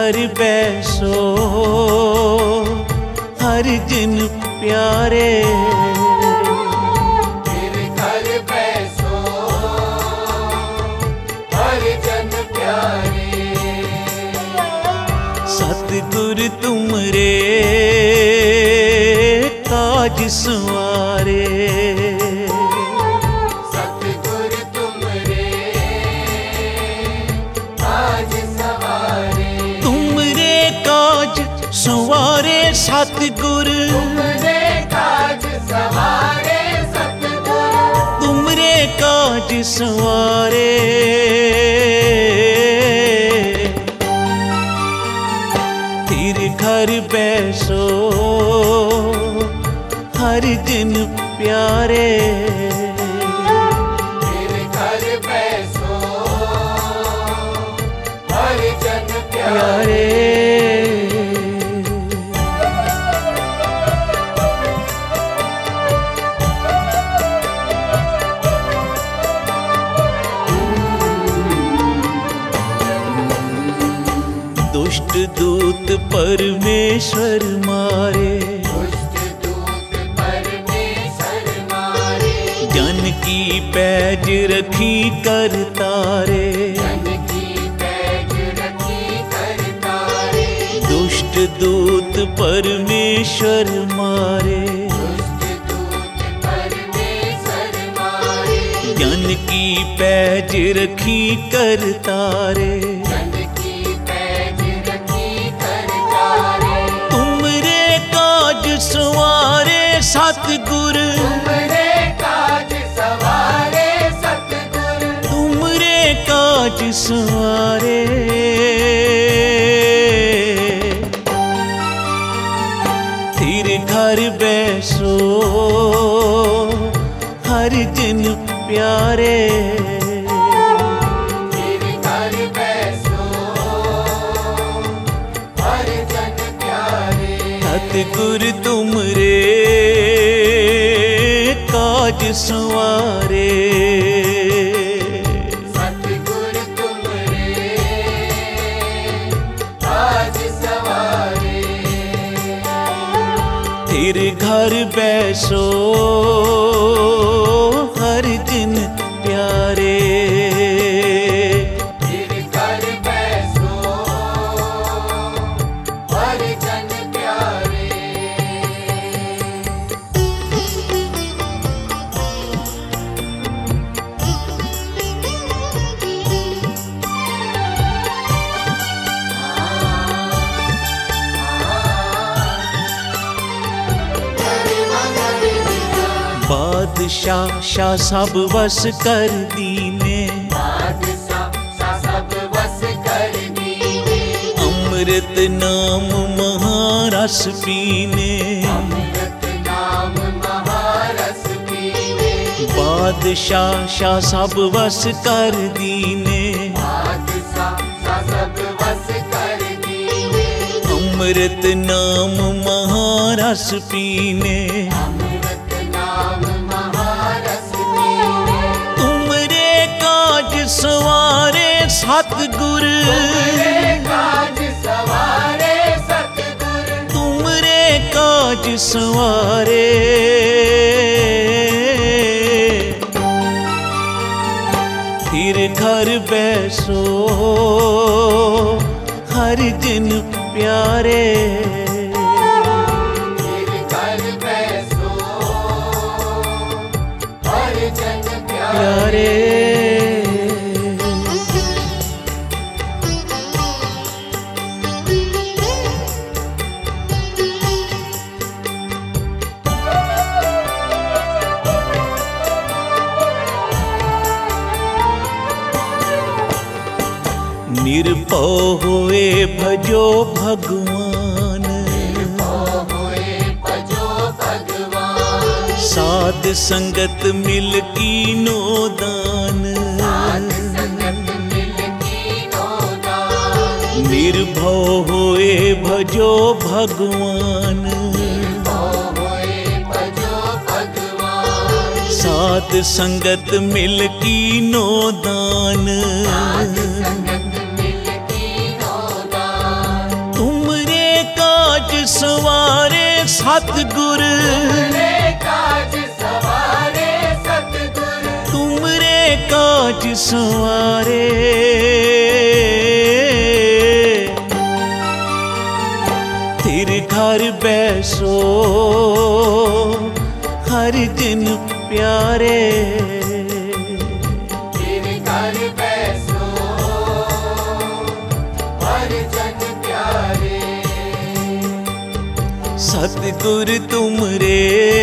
घर बैसो हर जिन प्यारे। तेरे घर बैसो हर जन प्यारे। सतगुर तुमरे काज संवारे। सतगुर तुमरे काज सवारे। तुमरे काज संवारे सतगुर। तुमरे काज सवारे सतगुर। तुमरे काज संवारे। तेरे घर बैसो हर जिन प्यारे। तेरे घर बैसो हर जन प्यारे। दुष्ट दूत परमेश्वर मारे। दुष्ट दूत परमेश्वर मारे। जन की पैज रखी कर तारे। जन की पैज रखी कर तारे। दुष्ट दूत परमेश्वर मारे। दुष्ट दूत परमेश्वर मारे। जन की पैज रखी कर तारे। जन की पैज रखी कर तारे। तुमरे काज संवारे सतगुर। तुमरे काज सवारे सतगुर। तुमरे काज संवारे। तेरे घर बैसो हर जिन प्यारे। तेरे घर बैसो हर जन प्यारे। सतगुर तुमरे काज संवारे। सतगुर तुमरे काज सवारे। तेरे घर बैसो हर जिन प्यारे। तेरे घर बैसो हर जन प्यारे। बादशाह शाह सब बस कर दीने। बादशाह सब बस कर दीने। अमृत नाम महारस पीने। अमृत नाम महारस पीने। बादशाह शाह सब बस कर दीने। बादशाह सब बस कर दीने। अमृत नाम महारस पीने। अमृत नाम महारस पीने। तुमरे काज संवारे सतगुर। तुमरे काज सवारे सतगुर। तुमरे काज संवारे। तेरे घर बैसो हर जिन प्यारे। तेरे घर बैसो हर जन प्यारे। प्यारे। निर्भय होए भजो भगवान। होए भजो भगवान। साध संगत मिल कीनो दान। साध संगत मिल कीनो दान। निर्भय होए भजो भगवान। होए भजो भगवान। साध संगत मिल कीनो दान। साध संगत मिल कीनो दान। ਸੰਵਾਰੇ। तेरे घर बैसो हर दिन प्यारे। तेरे घर बैसो हर जन प्यारे। सतगुर तुमरे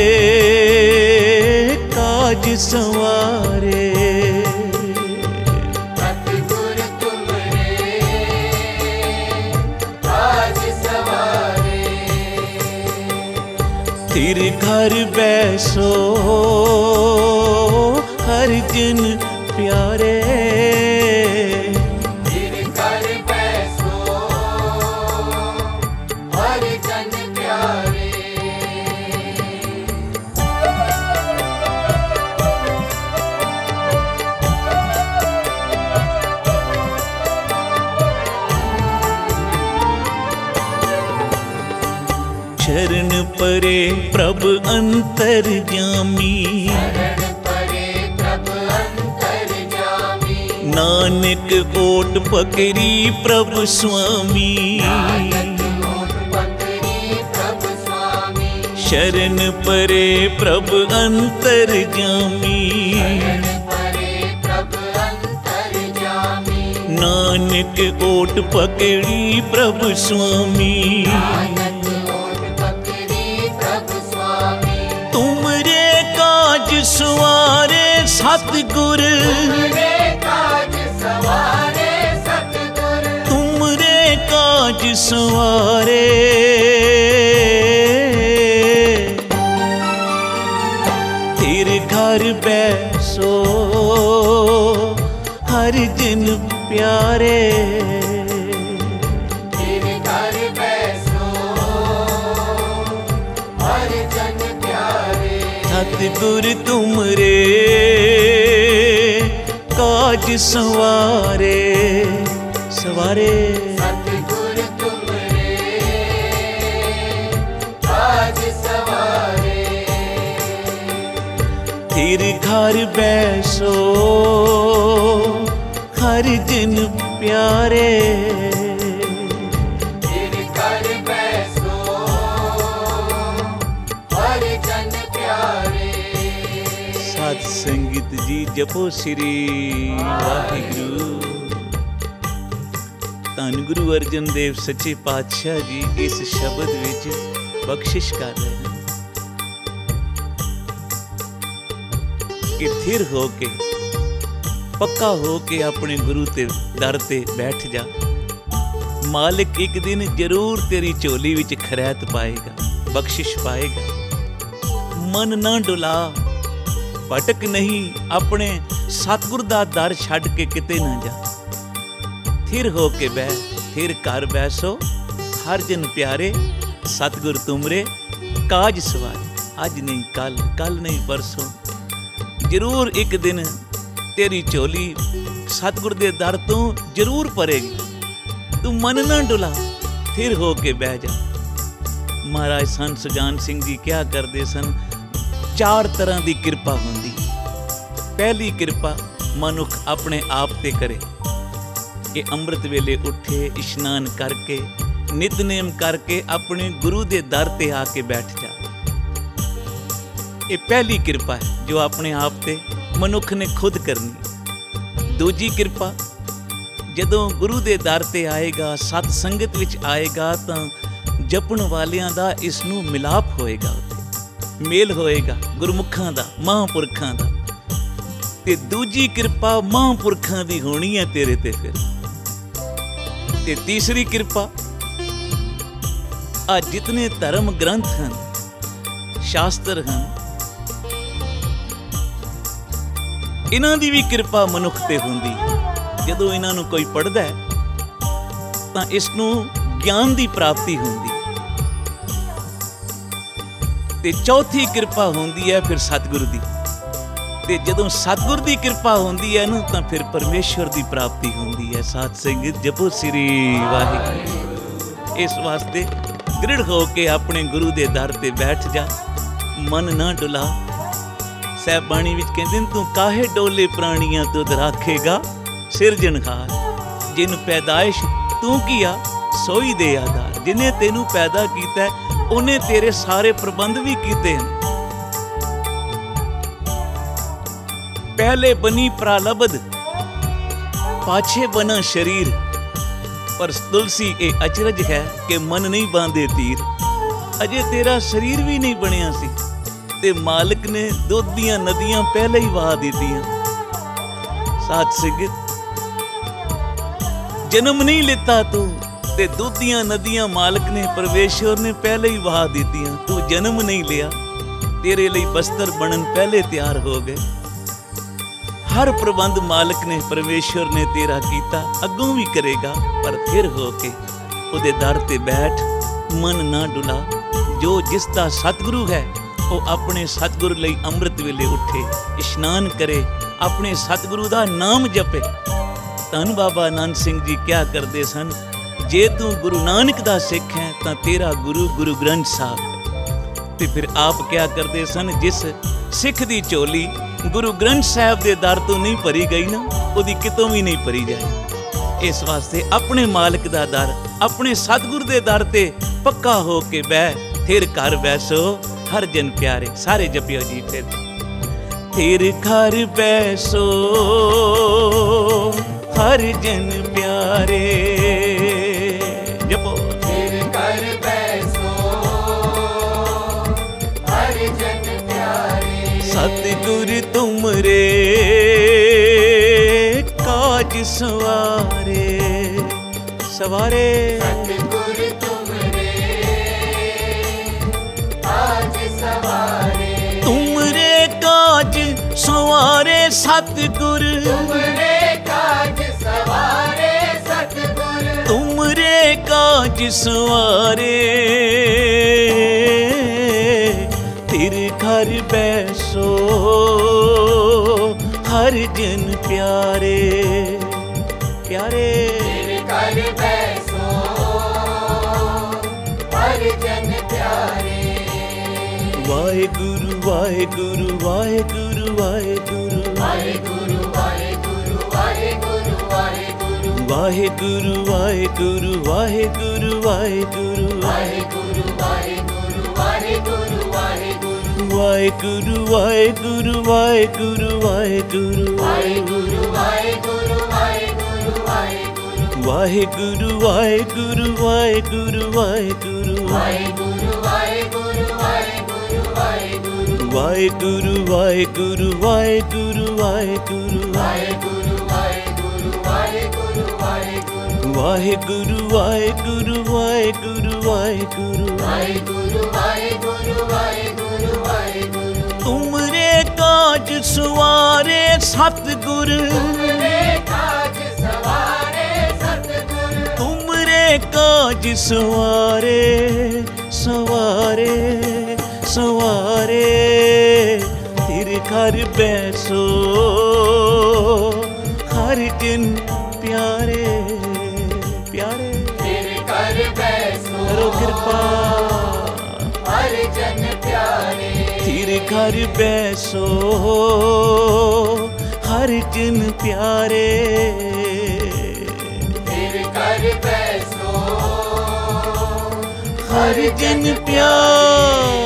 काज संवारे। सतगुर तुमरे काज सवारे। तेरे घर बैसो हर दिन प्यारे। तेरे घर बैसो हर जन प्यारे। शरण परे प्रभ अंतर्यामी। शरण परे प्रभ अंतर्यामी। नानक ओट पकड़ी प्रभु स्वामी। नानक ओट पकड़ी प्रभु स्वामी। शरण परे प्रभ अंतर्यामी। शरण परे प्रभ अंतर्यामी। नानक ओट पकड़ी प्रभु स्वामी। नानक ओट पकड़ी प्रभु स्वामी। तुमरे काज सवारे सतगुर। तुमरे काज सवारे सतगुर। तुमरे काज सवारे। तेरे घर बैसो हर दिन प्यारे। तेरे घर बैसो हर जन प्यारे। सतगुर तुमरे काज संवारे। सवारे। सतगुर तुमरे काज सवारे। तेरे घर बैसो हर दिन प्यारे। तेरे घर बैसो हर जन प्यारे। साध संगत जी जपो श्री वाहिगुरु। ਧੰਨ ਗੁਰੂ ਅਰਜਨ ਦੇਵ ਸੱਚੇ ਪਾਤਸ਼ਾਹ ਜੀ ਇਸ ਸ਼ਬਦ ਵਿੱਚ ਬਖਸ਼ਿਸ਼ ਕਰ ਰਹੇ ਹਨ ਕਿ ਥਿਰ ਹੋ ਕੇ ਪੱਕਾ ਹੋ ਕੇ ਆਪਣੇ ਗੁਰੂ ਤੇ ਦਰ ਤੇ ਬੈਠ ਜਾ। ਮਾਲਿਕ ਇੱਕ ਦਿਨ ਜ਼ਰੂਰ ਤੇਰੀ ਝੋਲੀ ਵਿੱਚ ਖੈਰਾਤ ਪਾਏਗਾ, ਬਖਸ਼ਿਸ਼ ਪਾਏਗਾ। ਮਨ ਨਾ ਡੁਲਾ, ਭਟਕ ਨਹੀਂ, ਆਪਣੇ ਸਤਿਗੁਰ ਦਾ ਦਰ ਛੱਡ ਕੇ ਕਿਤੇ ਨਾ ਜਾ। थिर हो के बह, थिर कर बैसो हर जन प्यारे। सतगुर तुमरे काज सवारे। अज नहीं कल, कल नहीं परसों, जरूर एक दिन तेरी झोली सतगुर दे दर तो जरूर भरेगी। तू मन ना डुला, थिर हो के बह जा। महाराज संत सुजान सिंह जी क्या करते सन, 4 तरह की किरपा होंदी। पहली किरपा मनुख अपने आप ते करे कि ਅੰਮ੍ਰਿਤ ਵੇਲੇ ਉੱਠੇ, ਇਸ਼ਨਾਨ ਕਰਕੇ, ਨਿਤਨੇਮ ਕਰਕੇ ਆਪਣੇ ਗੁਰੂ ਦੇ ਦਰ ਤੇ ਆ ਕੇ ਬੈਠ ਜਾ। ਇਹ ਪਹਿਲੀ ਕਿਰਪਾ ਹੈ ਜੋ ਆਪਣੇ ਆਪ ਤੇ ਮਨੁੱਖ ਨੇ ਖੁਦ ਕਰਨੀ। ਦੂਜੀ ਕਿਰਪਾ, ਜਦੋਂ ਗੁਰੂ ਦੇ ਦਰ ਤੇ ਆਏਗਾ, ਸਤ ਸੰਗਤ ਵਿੱਚ ਆਏਗਾ ਤਾਂ ਜਪਣ ਵਾਲਿਆਂ ਦਾ ਇਸ ਨੂੰ ਮਿਲਾਪ ਹੋਏਗਾ, ਮੇਲ ਹੋਏਗਾ ਗੁਰਮੁਖਾਂ ਦਾ, ਮਹਾਂਪੁਰਖਾਂ ਦਾ। ਤੇ ਦੂਜੀ ਕਿਰਪਾ ਮਹਾਂਪੁਰਖਾਂ ਦੀ ਹੋਣੀ ਹੈ ਤੇਰੇ ਤੇ ਫਿਰ। ਤੇ ਤੀਸਰੀ ਕਿਰਪਾ, ਆ ਜਿਤਨੇ ਧਰਮ ਗ੍ਰੰਥ ਹਨ, ਸ਼ਾਸਤਰ ਹਨ, ਇਹਨਾਂ ਦੀ ਵੀ ਕਿਰਪਾ ਮਨੁੱਖ ਤੇ ਹੁੰਦੀ। ਜਦੋਂ ਇਹਨਾਂ ਨੂੰ ਕੋਈ ਪੜ੍ਹਦਾ ਹੈ ਤਾਂ ਇਸ ਨੂੰ ਗਿਆਨ ਦੀ ਪ੍ਰਾਪਤੀ ਹੁੰਦੀ। ਤੇ ਚੌਥੀ ਕਿਰਪਾ ਹੁੰਦੀ ਹੈ ਫਿਰ ਸਤਿਗੁਰ ਦੀ। ਤੇ ਜਦੋਂ ਸਤਿਗੁਰ ਦੀ ਕਿਰਪਾ ਹੁੰਦੀ ਹੈ ਨਾ ਤਾਂ ਫਿਰ ਪਰਮੇਸ਼ਵਰ ਦੀ ਪ੍ਰਾਪਤੀ ਹੁੰਦੀ ਹੈ। ਸਾਧ ਸੰਗਤ ਜਪੋ ਸ੍ਰੀ ਵਾਹਿਗੁਰੂ। ਇਸ ਵਾਸਤੇ ਦ੍ਰਿੜ ਹੋ ਕੇ ਆਪਣੇ ਗੁਰੂ ਦੇ ਦਰ ਤੇ ਬੈਠ ਜਾ। ਮਨ ਨਾ ਡੁਲਾ, ਸਹਿਬਾਣੀ ਵਿੱਚ ਕਹਿੰਦੇ ਨੇ, ਤੂੰ ਕਾਹੇ ਡੋਲੇ ਪ੍ਰਾਣੀਆਂ ਤੁਧ ਰਾਖੇਗਾ ਸਿਰਜਣਹਾਰ। ਜਿਨ ਪੈਦਾਇਸ਼ ਤੂੰ ਕੀਆ ਸੋਈ ਦੇ ਆਧਾਰ। ਜਿਨੇ ਤੈਨੂੰ ਪੈਦਾ ਕੀਤਾ ਉਹਨੇ ਤੇਰੇ ਸਾਰੇ ਪ੍ਰਬੰਧ ਵੀ ਕੀਤੇ ਹਨ। ਪਹਿਲੇ ਬਣੀ ਪ੍ਰਾਲਬਧ ਪਾਛੇ ਬਣਾ ਸ਼ਰੀਰ। ਪਰ ਤੁਲਸੀ ਇਹ ਅਚਰਜ ਹੈ ਕਿ ਮਨ ਨਹੀਂ ਬਾਂਧੇ ਤੀਰ। ਅਜੇ ਤੇਰਾ ਸਰੀਰ ਵੀ ਨਹੀਂ ਬਣਿਆ ਸੀ ਤੇ ਮਾਲਕ ਨੇ ਦੁੱਧ ਦੀਆਂ ਨਦੀਆਂ ਪਹਿਲੇ ਹੀ ਵਹਾ ਦਿੱਤੀਆਂ। ਸਾਧ ਸੰਗਤ, ਜਨਮ ਨਹੀਂ ਲਿੱਤਾ ਤੂੰ ਤੇ ਦੁੱਧ ਦੀਆਂ ਨਦੀਆਂ ਮਾਲਕ ਨੇ, ਪਰਮੇਸ਼ਵਰ ਨੇ ਪਹਿਲੇ ਹੀ ਵਹਾ ਦਿੱਤੀਆਂ। ਤੂੰ ਜਨਮ ਨਹੀਂ ਲਿਆ, ਤੇਰੇ ਲਈ ਬਸਤਰ ਬਣਨ ਪਹਿਲੇ ਤਿਆਰ ਹੋ ਗਏ। ਹਰ ਪ੍ਰਬੰਧ ਮਾਲਕ ਨੇ, ਪਰਮੇਸ਼ਵਰ ਨੇ ਤੇਰਾ ਕੀਤਾ, ਅੱਗੋਂ ਵੀ ਕਰੇਗਾ। ਪਰ ਫਿਰ ਹੋ ਕੇ ਉਹਦੇ ਦਰ ਤੇ ਬੈਠ, ਮਨ ਨਾ ਡੁਲਾ। ਜੋ ਜਿਸ ਦਾ ਸਤਿਗੁਰੂ ਹੈ ਉਹ ਆਪਣੇ ਸਤਿਗੁਰੂ ਲਈ ਅੰਮ੍ਰਿਤ ਵੇਲੇ ਉੱਠੇ, ਇਸ਼ਨਾਨ ਕਰੇ, ਆਪਣੇ ਸਤਿਗੁਰੂ ਦਾ ਨਾਮ ਜਪੇ। ਧੰਨ ਬਾਬਾ ਨਾਨਕ ਸਿੰਘ ਜੀ ਕਿਆ ਕਰਦੇ ਸਨ, ਜੇ ਤੂੰ ਗੁਰੂ ਨਾਨਕ ਦਾ ਸਿੱਖ ਹੈ ਤਾਂ ਤੇਰਾ ਗੁਰੂ ਗੁਰੂ ਗ੍ਰੰਥ ਸਾਹਿਬ ਹੈ। ਤੇ ਫਿਰ ਆਪ ਕਿਆ ਕਰਦੇ ਸਨ, ਜਿਸ ਸਿੱਖ ਦੀ ਝੋਲੀ ਗੁਰੂ ਗ੍ਰੰਥ ਸਾਹਿਬ ਦੇ ਦਰ ਤੋਂ ਨਹੀਂ ਭਰੀ ਗਈ ਨਾ, ਉਹਦੀ ਕਿਤੋਂ ਵੀ ਨਹੀਂ ਭਰੀ ਜਾਏ। ਇਸ ਵਾਸਤੇ ਆਪਣੇ ਮਾਲਕ ਦਾ ਦਰ, ਆਪਣੇ ਸਤਿਗੁਰ ਦੇ ਦਰ ਤੇ ਪੱਕਾ ਹੋ ਕੇ ਬਹਿ, ਫਿਰ ਘਰ ਬੈਸੋ ਹਰ ਜਨ ਪਿਆਰੇ। ਸਾਰੇ ਜਪਿਓ ਜੀ ਫਿਰ। ਫਿਰ ਘਰ ਬੈਸੋ ਹਰ ਜਨ ਪਿਆਰੇ। ਜਪੋ। ਫਿਰ ਘਰ ਬੈਸੋ ਹਰ ਜਨ ਪਿਆਰੇ। ਸਤਿਗੁਰ ਤੁਮਰੇ ਕਾਜ ਸਵਾਰੇ। ਸਵਾਰੇ। ਸਤਿਗੁਰ ਤੁਮਰੇ ਕਾਜ ਸਵਾਰੇ। ਤੁਮਰੇ ਕਾਜ ਸਵਾਰੇ ਸਤਿਗੁਰ। ਤੁਮਰੇ ਕਾਜ ਸਵਾਰੇ ਸਤਿਗੁਰ। ਤੁਮਰੇ ਕਾਜ ਸਵਾਰੇ। ਫਿਰ ਘਰ ਬੈਸੋ ਹਰ ਜਨ ਪਿਆਰੇ। ਪਿਆਰੇ। ਫਿਰ ਘਰ ਬੈਸੋ ਹਰ ਜਨ ਪਿਆਰੇ। ਵਾਹਿਗੁਰੂ ਵਾਹਿਗੁਰੂ ਵਾਹਿਗੁਰੂ ਵਾਹਿਗੁਰੂ ਵਾਹਿਗੁਰੂ ਵਾਹਿਗੁਰੂ ਵਾਹਿਗੁਰੂ ਵਾਹਿਗੁਰੂ। ਵਾਹਿਗੁਰੂ ਵਾਹਿਗੁਰੂ ਵਾਹਿਗੁਰੂ ਵਾਹਿਗੁਰੂ ਵਾਹਿਗੁਰੂ ਵਾਹਿਗੁਰੂ ਵਾਹਿਗੁਰੂ ਵਾਹਿਗੁਰੂ। ਵਾਹਿਗੁਰੂ ਵਾਹਿਗੁਰੂ ਵਾਹਿਗੁਰੂ ਵਾਹਿਗੁਰੂ ਵਾਹਿਗੁਰੂ ਵਾਹਿਗੁਰੂ ਵਾਹਿਗੁਰੂ ਵਾਹਿਗੁਰੂ। ਵਾਹਿਗੁਰੂ ਵਾਹਿਗੁਰੂ ਵਾਹਿਗੁਰੂ ਵਾਹਿਗੁਰੂ ਵਾਹਿਗੁਰੂ ਵਾਹਿਗੁਰੂ ਵਾਹਿਗੁਰੂ ਵਾਹਿਗੁਰੂ। ਵਾਹਿਗੁਰੂ ਵਾਹਿਗੁਰੂ ਵਾਹਿਗੁਰੂ ਵਾਹਿਗੁਰੂ ਵਾਹਿਗੁਰੂ ਵਾਹਿਗੁਰੂ ਵਾਹਿਗੁਰੂ ਵਾਹਿਗੁਰੂ। ਵਾਹਿਗੁਰੂ ਵਾਹਿਗੁਰੂ ਵਾਹਿਗੁਰੂ ਵਾਹਿਗੁਰੂ ਵਾਹਿਗੁਰੂ ਵਾਹਿਗੁਰੂ ਵਾਹਿਗੁਰੂ ਵਾਹਿਗੁਰੂ। ਤੁਮਰੇ ਕਾਜ ਸਵਾਰੇ ਸਤਿਗੁਰ। ਤੁਮਰੇ ਕਾਜ ਸਵਾਰੇ ਸਤਿਗੁਰ। ਤੁਮਰੇ ਕਾਜ ਸਵਾਰੇ ਸਵਾਰੇ ਸਵਾਰੇ। ਫਿਰ ਘਰ ਬੈਸੋ ਹਰ ਜਨ ਪਿਆਰੇ। ਪਿਆਰੇ। ਫਿਰ ਘਰ ਬੈਸੋ ਕਰੋ ਕਿਰਪਾ। ਹਰ ਜਨ ਪਿਆਰੇ। ਫਿਰ ਘਰ ਬੈਸੋ ਹਰ ਜਨ ਪਿਆਰੇ। ਫਿਰ ਘਰ ਬੈਸੋ ਹਰ ਜਨ ਪਿਆਰੇ।